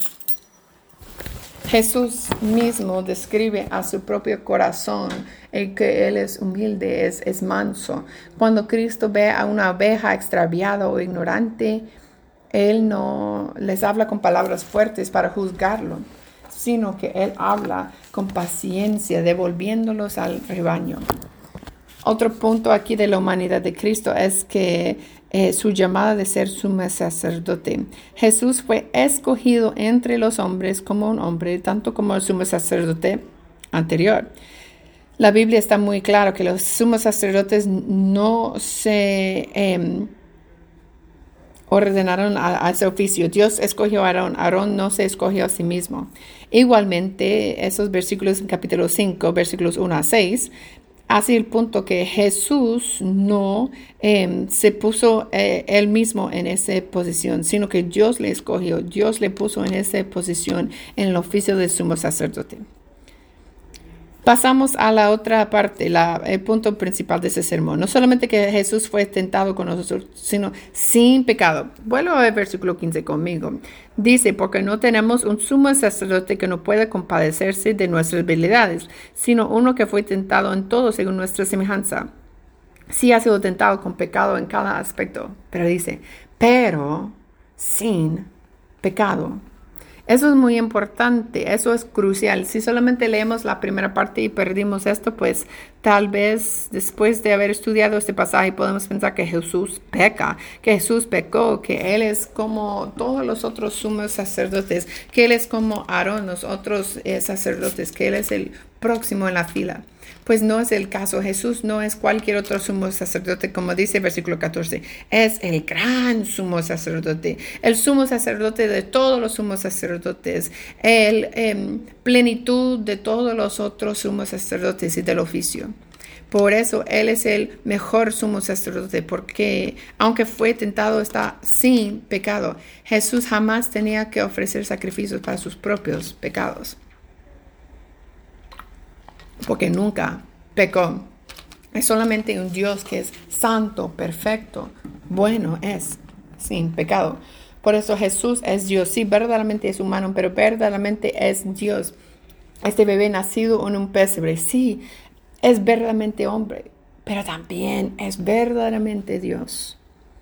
Jesús mismo describe a su propio corazón el que Él es humilde, es, es manso. Cuando Cristo ve a una oveja extraviada o ignorante, Él no les habla con palabras fuertes para juzgarlo, sino que Él habla con paciencia, devolviéndolos al rebaño. Otro punto aquí de la humanidad de Cristo es que eh, su llamada de ser sumo sacerdote. Jesús fue escogido entre los hombres como un hombre, tanto como el sumo sacerdote anterior. La Biblia está muy clara que los sumos sacerdotes no se eh, ordenaron a, a ese oficio. Dios escogió a Aarón. Aarón no se escogió a sí mismo. Igualmente, esos versículos en capítulo cinco, versículos uno a seis, hace el punto que Jesús no eh, se puso eh, él mismo en esa posición, sino que Dios le escogió, Dios le puso en esa posición en el oficio de sumo sacerdote. Pasamos a la otra parte, la, el punto principal de ese sermón. No solamente que Jesús fue tentado con nosotros, sino sin pecado. Vuelvo a ver versículo quince conmigo. Dice, porque no tenemos un sumo sacerdote que no pueda compadecerse de nuestras debilidades, sino uno que fue tentado en todo según nuestra semejanza. Sí ha sido tentado con pecado en cada aspecto, pero dice, pero sin pecado. Eso es muy importante, eso es crucial. Si solamente leemos la primera parte y perdimos esto, pues tal vez después de haber estudiado este pasaje podemos pensar que Jesús peca, que Jesús pecó, que Él es como todos los otros sumos sacerdotes, que Él es como Aarón, los otros eh, sacerdotes, que Él es el próximo en la fila. Pues no es el caso. Jesús no es cualquier otro sumo sacerdote, como dice el versículo catorce. Es el gran sumo sacerdote, el sumo sacerdote de todos los sumos sacerdotes, el eh, plenitud de todos los otros sumos sacerdotes y del oficio. Por eso Él es el mejor sumo sacerdote, porque aunque fue tentado, está sin pecado. Jesús jamás tenía que ofrecer sacrificios para sus propios pecados, porque nunca pecó. Es solamente un Dios que es santo, perfecto, bueno, es sin pecado. Por eso Jesús es Dios. Sí, verdaderamente es humano, pero verdaderamente es Dios. Este bebé nacido en un pesebre, sí, es verdaderamente hombre, pero también es verdaderamente Dios.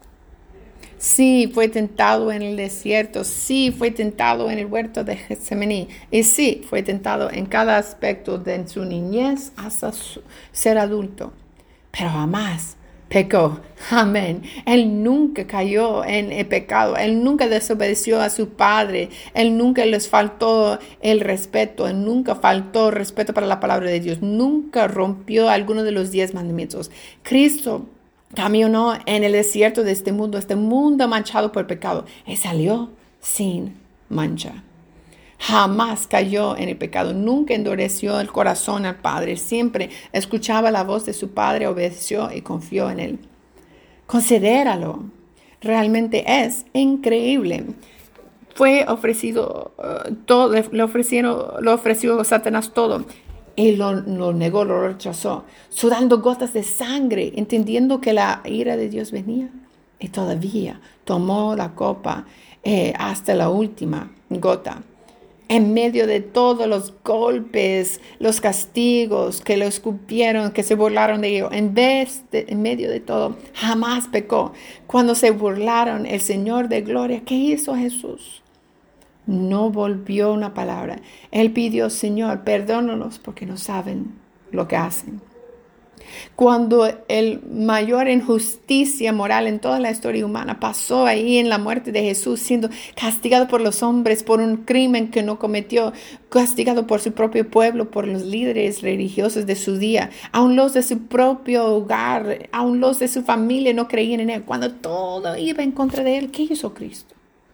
Sí, fue tentado en el desierto. Sí, fue tentado en el huerto de Getsemaní. Y sí, fue tentado en cada aspecto de su niñez hasta su, ser adulto. Pero jamás pecó. Amén. Él nunca cayó en el pecado. Él nunca desobedeció a su padre. Él nunca les faltó el respeto. Él nunca faltó respeto para la palabra de Dios. Nunca rompió alguno de los diez mandamientos. Cristo caminó en el desierto de este mundo, este mundo manchado por pecado, y salió sin mancha. Jamás cayó en el pecado, nunca endureció el corazón al Padre, siempre escuchaba la voz de su Padre, obedeció y confió en Él. Considéralo, realmente es increíble. Fue ofrecido uh, todo, le ofrecieron, lo ofreció Satanás todo. Él lo, lo negó, lo rechazó, sudando gotas de sangre, entendiendo que la ira de Dios venía. Y todavía tomó la copa eh, hasta la última gota. En medio de todos los golpes, los castigos que lo escupieron, que se burlaron de ello, en vez de, en medio de todo, jamás pecó. Cuando se burlaron, el Señor de gloria, ¿qué hizo Jesús? No volvió una palabra. Él pidió, Señor, perdónanos porque no saben lo que hacen. Cuando el mayor injusticia moral en toda la historia humana pasó ahí en la muerte de Jesús, siendo castigado por los hombres por un crimen que no cometió, castigado por su propio pueblo, por los líderes religiosos de su día, aun los de su propio hogar, aun los de su familia no creían en Él. Cuando todo iba en contra de Él, ¿qué hizo Cristo?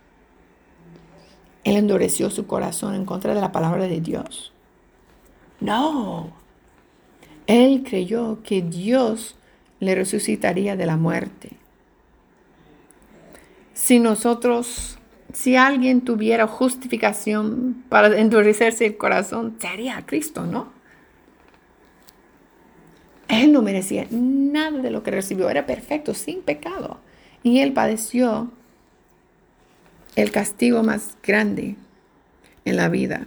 Él endureció su corazón en contra de la palabra de Dios. No. Él creyó que Dios le resucitaría de la muerte. Si nosotros, si alguien tuviera justificación para endurecerse el corazón, sería Cristo, ¿no? Él no merecía nada de lo que recibió. Era perfecto, sin pecado. Y Él padeció el castigo más grande en la vida.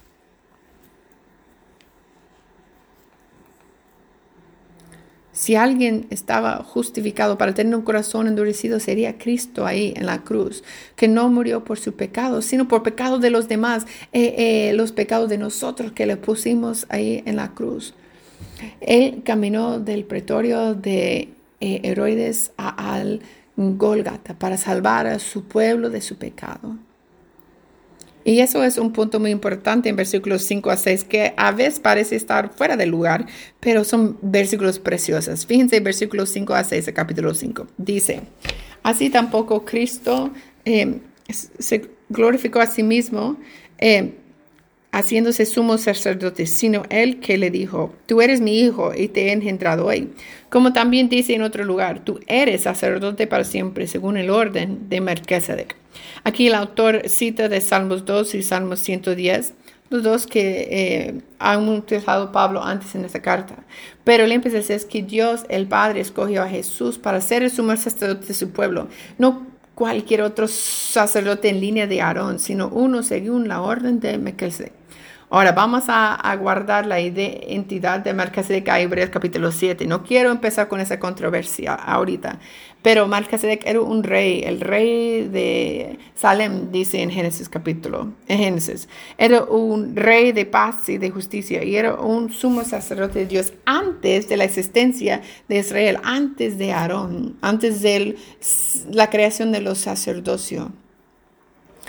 Si alguien estaba justificado para tener un corazón endurecido, sería Cristo ahí en la cruz, que no murió por su pecado, sino por pecado de los demás, eh, eh, los pecados de nosotros que le pusimos ahí en la cruz. Él caminó del pretorio de eh, Herodes a, al Gólgata para salvar a su pueblo de su pecado. Y eso es un punto muy importante en versículos cinco a seis, que a veces parece estar fuera del lugar, pero son versículos preciosos. Fíjense versículos cinco a seis de capítulo cinco. Dice, así tampoco Cristo eh, se glorificó a sí mismo, eh, haciéndose sumo sacerdote, sino Él que le dijo, tú eres mi hijo y te he engendrado hoy. Como también dice en otro lugar, tú eres sacerdote para siempre, según el orden de Melquisedec. Aquí el autor cita de Salmos dos y Salmos ciento diez, los dos que eh, han utilizado Pablo antes en esta carta. Pero el énfasis es que Dios, el Padre, escogió a Jesús para ser el sumo sacerdote de su pueblo, no cualquier otro sacerdote en línea de Aarón, sino uno según la orden de Melquisedec. Ahora vamos a, a guardar la identidad de Melquisedec a Hebreos capítulo siete. No quiero empezar con esa controversia ahorita, pero Melquisedec era un rey, el rey de Salem, dice en Génesis capítulo, en Génesis. Era un rey de paz y de justicia y era un sumo sacerdote de Dios antes de la existencia de Israel, antes de Aarón, antes de la creación de los sacerdocios.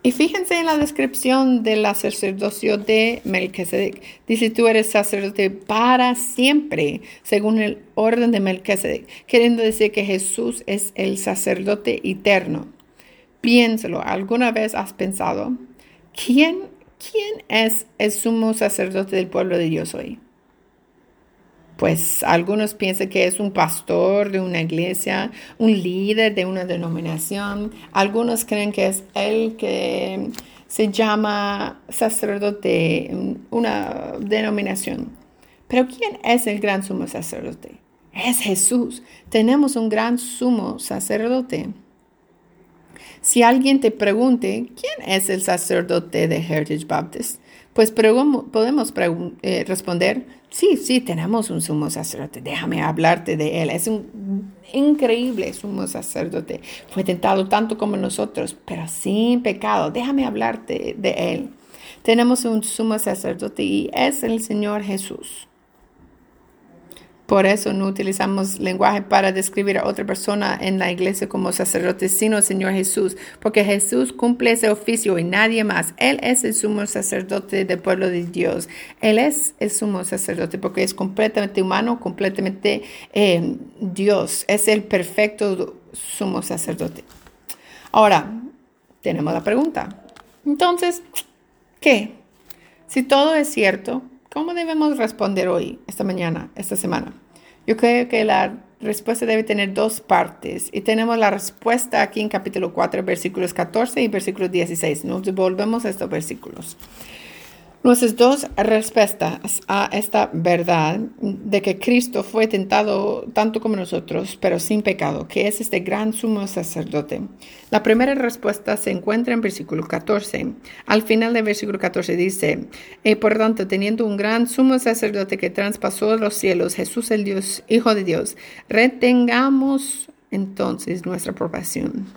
Y fíjense en la descripción del sacerdocio de Melquisedec. Dice, tú eres sacerdote para siempre, según el orden de Melquisedec, queriendo decir que Jesús es el sacerdote eterno. Piénsalo, ¿alguna vez has pensado, ¿quién, quién es el sumo sacerdote del pueblo de Dios hoy? Pues algunos piensan que es un pastor de una iglesia, un líder de una denominación. Algunos creen que es el que se llama sacerdote, una denominación. Pero ¿quién es el gran sumo sacerdote? Es Jesús. Tenemos un gran sumo sacerdote. Si alguien te pregunte, ¿quién es el sacerdote de Heritage Baptist? Pues podemos eh, responder, sí, sí, tenemos un sumo sacerdote. Déjame hablarte de él. Es un increíble sumo sacerdote. Fue tentado tanto como nosotros, pero sin pecado. Déjame hablarte de él. Tenemos un sumo sacerdote y es el Señor Jesús. Por eso no utilizamos lenguaje para describir a otra persona en la iglesia como sacerdote, sino el Señor Jesús, porque Jesús cumple ese oficio y nadie más. Él es el sumo sacerdote del pueblo de Dios. Él es el sumo sacerdote porque es completamente humano, completamente eh, Dios. Es el perfecto sumo sacerdote. Ahora, tenemos la pregunta. Entonces, ¿qué? Si todo es cierto, ¿cómo debemos responder hoy, esta mañana, esta semana? Yo creo que la respuesta debe tener dos partes. Y tenemos la respuesta aquí en capítulo cuatro, versículos catorce y versículo dieciséis. Nos devolvemos a estos versículos. Nuestras dos respuestas a esta verdad de que Cristo fue tentado tanto como nosotros, pero sin pecado, que es este gran sumo sacerdote. La primera respuesta se encuentra en versículo catorce. Al final del versículo catorce dice, y por tanto, teniendo un gran sumo sacerdote que traspasó los cielos, Jesús el Dios, Hijo de Dios, retengamos entonces nuestra aprobación.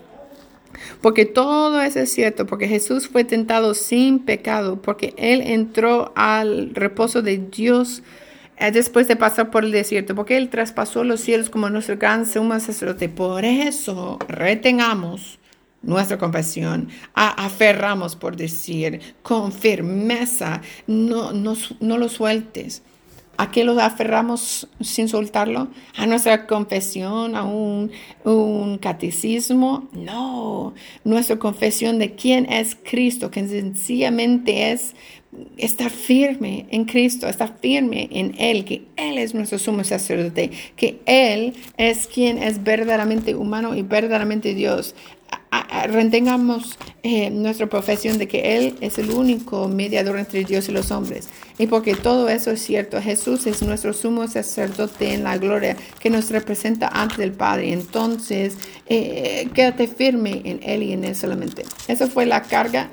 Porque todo eso es cierto, porque Jesús fue tentado sin pecado, porque Él entró al reposo de Dios eh, después de pasar por el desierto, porque Él traspasó los cielos como nuestro gran sumo sacerdote. Por eso retengamos nuestra confesión, a, aferramos por decir, con firmeza, no, no, no lo sueltes. ¿A qué lo aferramos sin soltarlo? ¿A nuestra confesión? ¿A un, un catecismo? No, nuestra confesión de quién es Cristo, que sencillamente es estar firme en Cristo, estar firme en Él, que Él es nuestro sumo sacerdote, que Él es quien es verdaderamente humano y verdaderamente Dios. Retengamos eh, nuestra profesión de que Él es el único mediador entre Dios y los hombres. Y porque todo eso es cierto, Jesús es nuestro sumo sacerdote en la gloria que nos representa ante el Padre. Entonces, eh, quédate firme en Él y en Él solamente. Esa fue la carga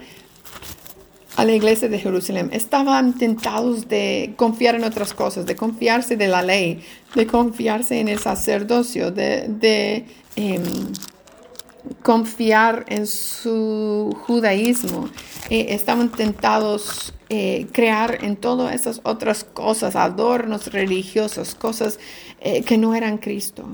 a la iglesia de Jerusalén. Estaban tentados de confiar en otras cosas, de confiarse de la ley, de confiarse en el sacerdocio, de... de eh, confiar en su judaísmo. Eh, estaban tentados eh, crear en todas esas otras cosas, adornos religiosos, cosas eh, que no eran Cristo.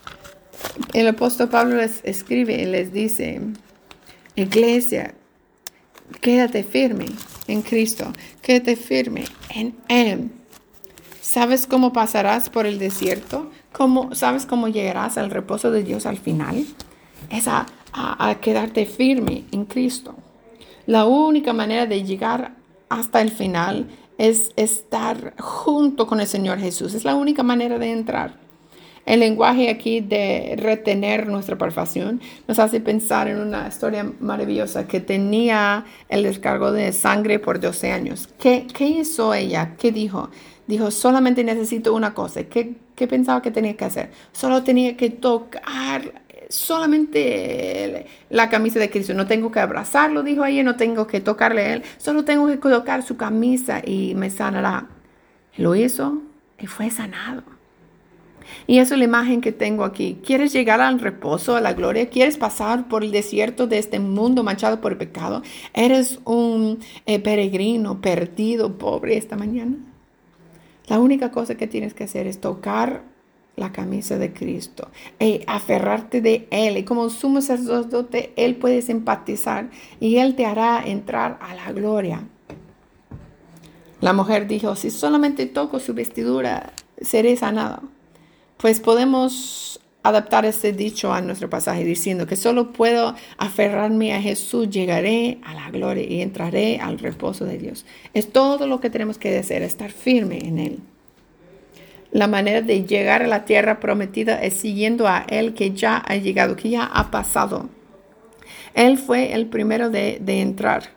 El apóstol Pablo les escribe y les dice, iglesia, quédate firme en Cristo, quédate firme en Él. ¿Sabes cómo pasarás por el desierto? ¿Cómo, ¿Sabes cómo llegarás al reposo de Dios al final? Es a, a, a quedarte firme en Cristo. La única manera de llegar hasta el final es estar junto con el Señor Jesús. Es la única manera de entrar. El lenguaje aquí de retener nuestra perfección nos hace pensar en una historia maravillosa que tenía el descargo de sangre por doce años. ¿Qué, qué hizo ella? ¿Qué dijo? Dijo, solamente necesito una cosa. ¿Qué, qué pensaba que tenía que hacer? Solo tenía que tocar solamente la camisa de Cristo. No tengo que abrazarlo, dijo ella, no tengo que tocarle a Él. Solo tengo que tocar su camisa y me sanará. Lo hizo y fue sanado. Y esa es la imagen que tengo aquí. ¿Quieres llegar al reposo, a la gloria? ¿Quieres pasar por el desierto de este mundo manchado por el pecado? ¿Eres un eh, peregrino, perdido, pobre esta mañana? La única cosa que tienes que hacer es tocar la camisa de Cristo y aferrarte de Él. Y como sumo sacerdote, Él puede simpatizar y Él te hará entrar a la gloria. La mujer dijo, si solamente toco su vestidura, seré sanada. Pues podemos adaptar este dicho a nuestro pasaje diciendo que solo puedo aferrarme a Jesús, llegaré a la gloria y entraré al reposo de Dios. Es todo lo que tenemos que hacer, estar firme en Él. La manera de llegar a la tierra prometida es siguiendo a Él que ya ha llegado, que ya ha pasado. Él fue el primero de, de entrar.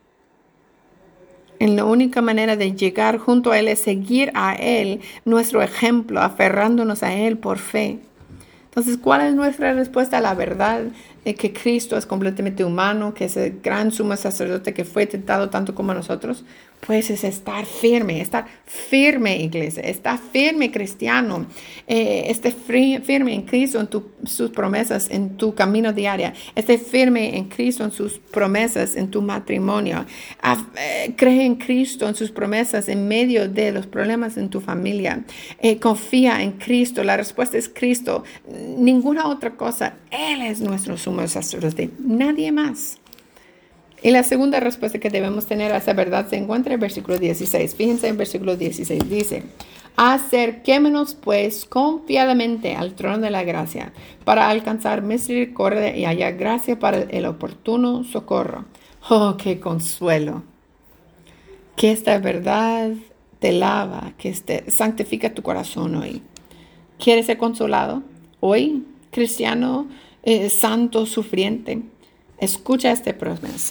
Y la única manera de llegar junto a Él es seguir a Él, nuestro ejemplo, aferrándonos a Él por fe. Entonces, ¿cuál es nuestra respuesta a la verdad? Eh, que Cristo es completamente humano, que es el gran sumo sacerdote que fue tentado tanto como nosotros. Pues es estar firme, estar firme, iglesia, estar firme, cristiano, eh, esté firme en Cristo, en tu, sus promesas, en tu camino diario, esté firme en Cristo, en sus promesas, en tu matrimonio, ah, eh, cree en Cristo, en sus promesas, en medio de los problemas en tu familia, eh, confía en Cristo, la respuesta es Cristo, ninguna otra cosa, Él es nuestro sumo sacerdote, nadie más. Y la segunda respuesta que debemos tener a esa verdad se encuentra en el versículo dieciséis. Fíjense en versículo dieciséis. Dice, acerquémonos pues confiadamente al trono de la gracia para alcanzar misericordia y hallar gracia para el oportuno socorro. Oh, qué consuelo. Que esta verdad te lava, que este, santifica tu corazón hoy. ¿Quieres ser consolado? Hoy, cristiano, eh, santo, sufriente. Escucha esta promesa.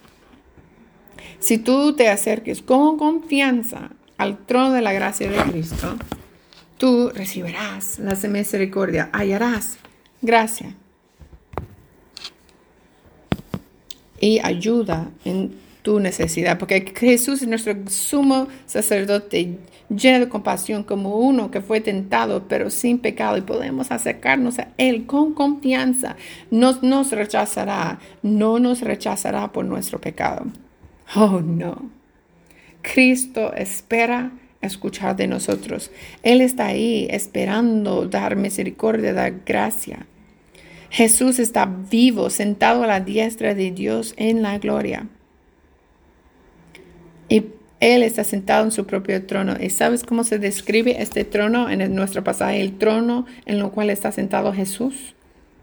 Si tú te acerques con confianza al trono de la gracia de Cristo, tú recibirás la misericordia, hallarás gracia y ayuda en tu necesidad, porque Jesús es nuestro sumo sacerdote, lleno de compasión, como uno que fue tentado, pero sin pecado, y podemos acercarnos a Él con confianza. No nos rechazará, no nos rechazará por nuestro pecado. Oh, no. Cristo espera escuchar de nosotros. Él está ahí esperando dar misericordia, dar gracia. Jesús está vivo, sentado a la diestra de Dios en la gloria. Y Él está sentado en su propio trono. ¿Y sabes cómo se describe este trono en nuestro pasaje? El trono en el cual está sentado Jesús.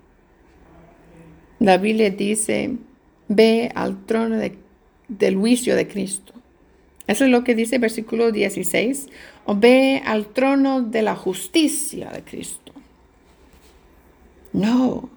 La Biblia dice, ve al trono de, del juicio de Cristo. Eso es lo que dice el versículo dieciséis. O ve al trono de la justicia de Cristo. No.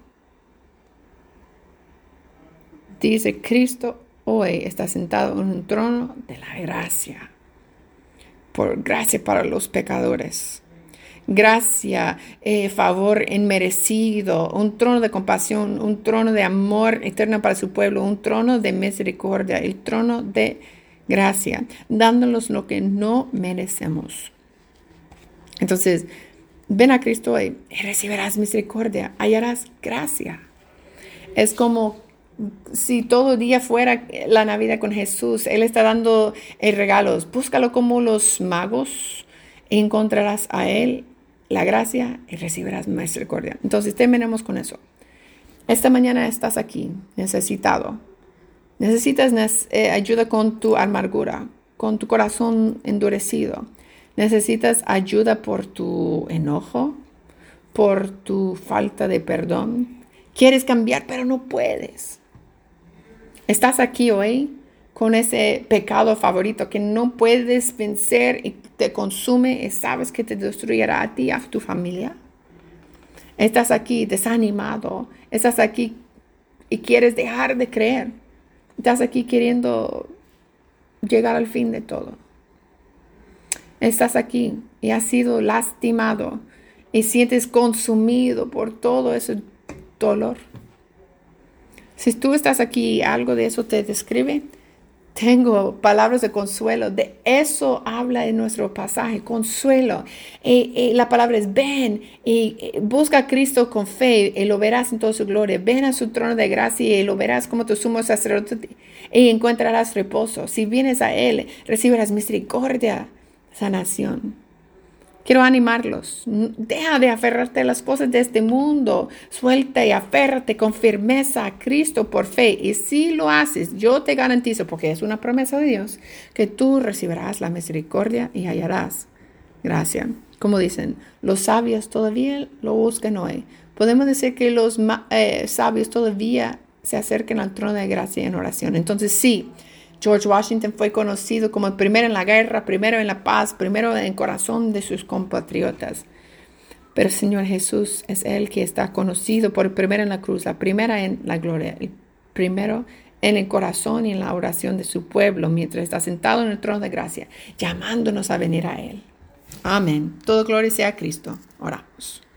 Dice Cristo hoy está sentado en un trono de la gracia. Por gracia para los pecadores. Gracia, eh, favor inmerecido, un trono de compasión, un trono de amor eterno para su pueblo, un trono de misericordia, el trono de gracia, dándonos lo que no merecemos. Entonces, ven a Cristo hoy y recibirás misericordia, hallarás gracia. Es como si todo día fuera la Navidad con Jesús. Él está dando eh, regalos. Búscalo como los magos y encontrarás a Él la gracia y recibirás misericordia. Entonces terminemos con eso. Esta mañana estás aquí, necesitado. Necesitas eh, ayuda con tu amargura, con tu corazón endurecido. Necesitas ayuda por tu enojo, por tu falta de perdón. Quieres cambiar, pero no puedes. Estás aquí hoy con ese pecado favorito que no puedes vencer y te consume y sabes que te destruirá a ti y a tu familia. Estás aquí desanimado. Estás aquí y quieres dejar de creer. Estás aquí queriendo llegar al fin de todo. Estás aquí y has sido lastimado y sientes consumido por todo ese dolor. Si tú estás aquí y algo de eso te describe, tengo palabras de consuelo. De eso habla en nuestro pasaje, consuelo. Y, y la palabra es ven y, y busca a Cristo con fe y lo verás en toda su gloria. Ven a su trono de gracia y lo verás como tu sumo sacerdote y encontrarás reposo. Si vienes a Él, recibirás misericordia, sanación. Quiero animarlos. Deja de aferrarte a las cosas de este mundo. Suelta y aférrate con firmeza a Cristo por fe. Y si lo haces, yo te garantizo, porque es una promesa de Dios, que tú recibirás la misericordia y hallarás gracia. Como dicen, los sabios todavía lo buscan hoy. Podemos decir que los eh, sabios todavía se acercan al trono de gracia en oración. Entonces sí, George Washington fue conocido como el primero en la guerra, primero en la paz, primero en el corazón de sus compatriotas. Pero el Señor Jesús es el que está conocido por el primero en la cruz, la primera en la gloria, el primero en el corazón y en la oración de su pueblo, mientras está sentado en el trono de gracia, llamándonos a venir a Él. Amén. Todo gloria sea a Cristo. Oramos.